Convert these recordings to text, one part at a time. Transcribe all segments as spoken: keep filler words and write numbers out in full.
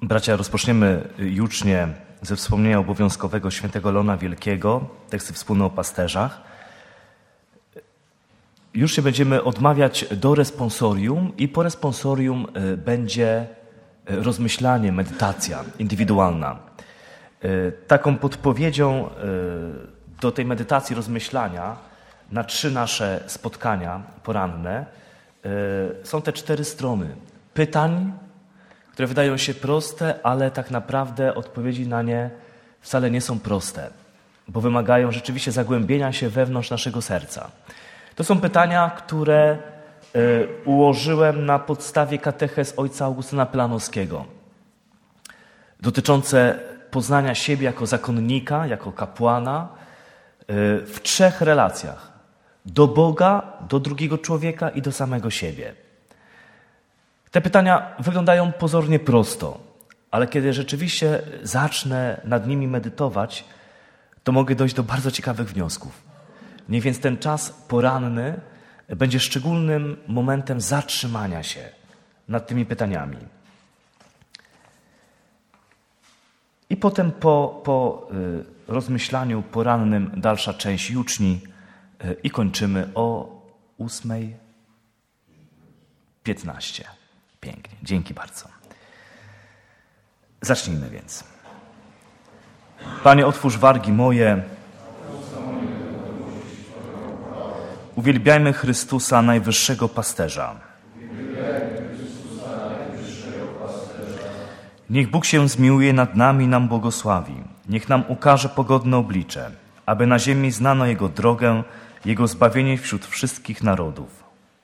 Bracia, rozpoczniemy jucznie ze wspomnienia obowiązkowego świętego Leona Wielkiego, teksty wspólne o pasterzach. Już się będziemy odmawiać do responsorium i po responsorium będzie rozmyślanie, medytacja indywidualna. Taką podpowiedzią do tej medytacji, rozmyślania na trzy nasze spotkania poranne są te cztery strony pytań, które wydają się proste, ale tak naprawdę odpowiedzi na nie wcale nie są proste, bo wymagają rzeczywiście zagłębienia się wewnątrz naszego serca. To są pytania, które ułożyłem na podstawie katechez ojca Augustyna Pelanowskiego, dotyczące poznania siebie jako zakonnika, jako kapłana w trzech relacjach. Do Boga, do drugiego człowieka i do samego siebie. Te pytania wyglądają pozornie prosto, ale kiedy rzeczywiście zacznę nad nimi medytować, to mogę dojść do bardzo ciekawych wniosków. Niech więc ten czas poranny będzie szczególnym momentem zatrzymania się nad tymi pytaniami. I potem po, po rozmyślaniu porannym dalsza część juczni i kończymy o ósmej piętnaście. Pięknie, dzięki bardzo. Zacznijmy więc. Panie, otwórz wargi moje. Uwielbiajmy Chrystusa, najwyższego pasterza. Niech Bóg się zmiłuje nad nami i nam błogosławi. Niech nam ukaże pogodne oblicze, aby na ziemi znano Jego drogę, Jego zbawienie wśród wszystkich narodów.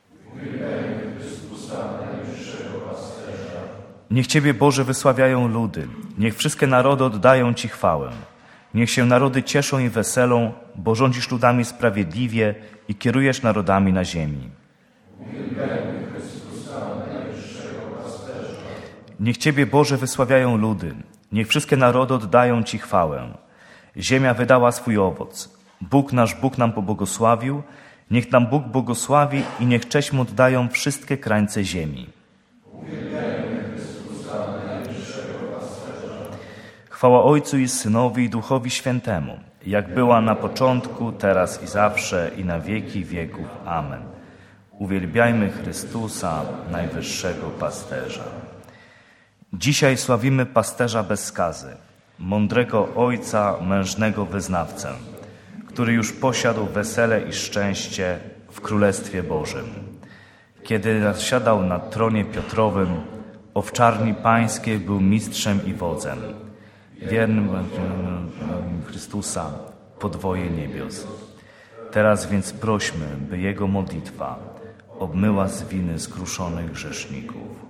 Niech Ciebie, Boże, wysławiają ludy. Niech wszystkie narody oddają Ci chwałę. Niech się narody cieszą i weselą, bo rządzisz ludami sprawiedliwie i kierujesz narodami na ziemi. Niech Ciebie, Boże, wysławiają ludy. Niech wszystkie narody oddają Ci chwałę. Ziemia wydała swój owoc. Bóg nasz Bóg nam pobłogosławił. Niech nam Bóg błogosławi i niech cześć Mu oddają wszystkie krańce ziemi. Chwała Ojcu i Synowi i Duchowi Świętemu, jak była na początku, teraz i zawsze, i na wieki wieków. Amen. Uwielbiajmy Chrystusa, najwyższego pasterza. Dzisiaj sławimy pasterza bez skazy, mądrego Ojca, mężnego wyznawcę, który już posiadł wesele i szczęście w Królestwie Bożym. Kiedy zasiadał na tronie Piotrowym, owczarni pańskiej był mistrzem i wodzem. Wiernym Chrystusa podwoje niebios. Teraz więc prośmy, by Jego modlitwa obmyła z winy skruszonych grzeszników.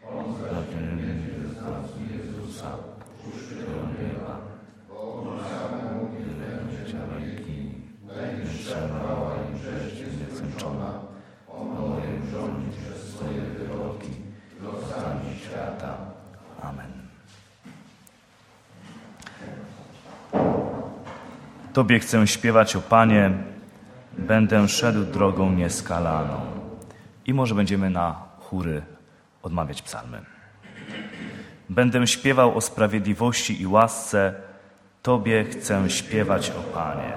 Tobie chcę śpiewać, o Panie, będę szedł drogą nieskalaną. I może będziemy na chóry odmawiać psalmy. Będę śpiewał o sprawiedliwości i łasce, Tobie chcę śpiewać, o Panie.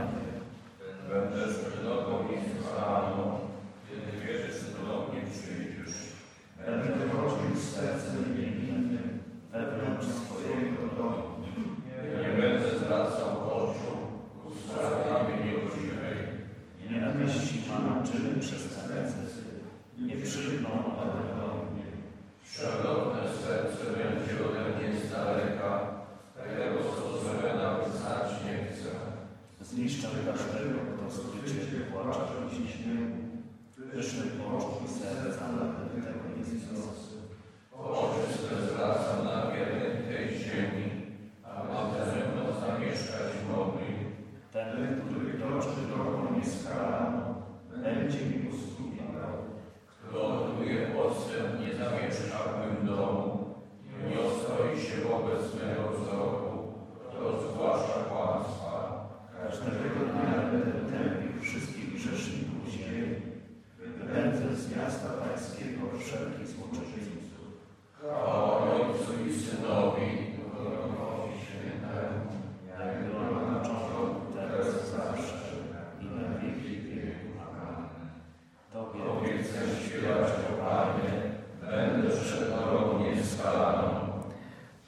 Zniszczę każdego, kto z Ciebie płacze i śmiechu, pysznych oczu i serca nawet tego nie zniosę. Oczy swe zwracam na wiernych tej ziemi, aby ze mną zamieszkać mogli. Ten, który kroczy drogą nieskalaną, będzie mi usługiwał. Kto oduje podstęp, nie zamieszka w mym domu, nie ostoi się wobec mego wzroku, kto zwłaszcza kłamstwa. Każdego dnia będę tępił wszystkich grzeszników ziemi. Wypędzę z miasta pańskiego wszelkich złoczyńców. Chwała Ojcu i Synowi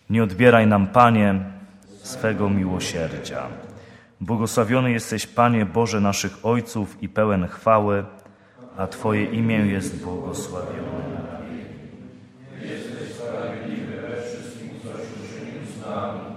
Nie odbieraj nam, Panie, swego miłosierdzia. Błogosławiony jesteś, Panie Boże naszych ojców i pełen chwały, a Twoje imię jest błogosławione. Jesteś sprawiedliwy we wszystkim, coś uczynił z nami.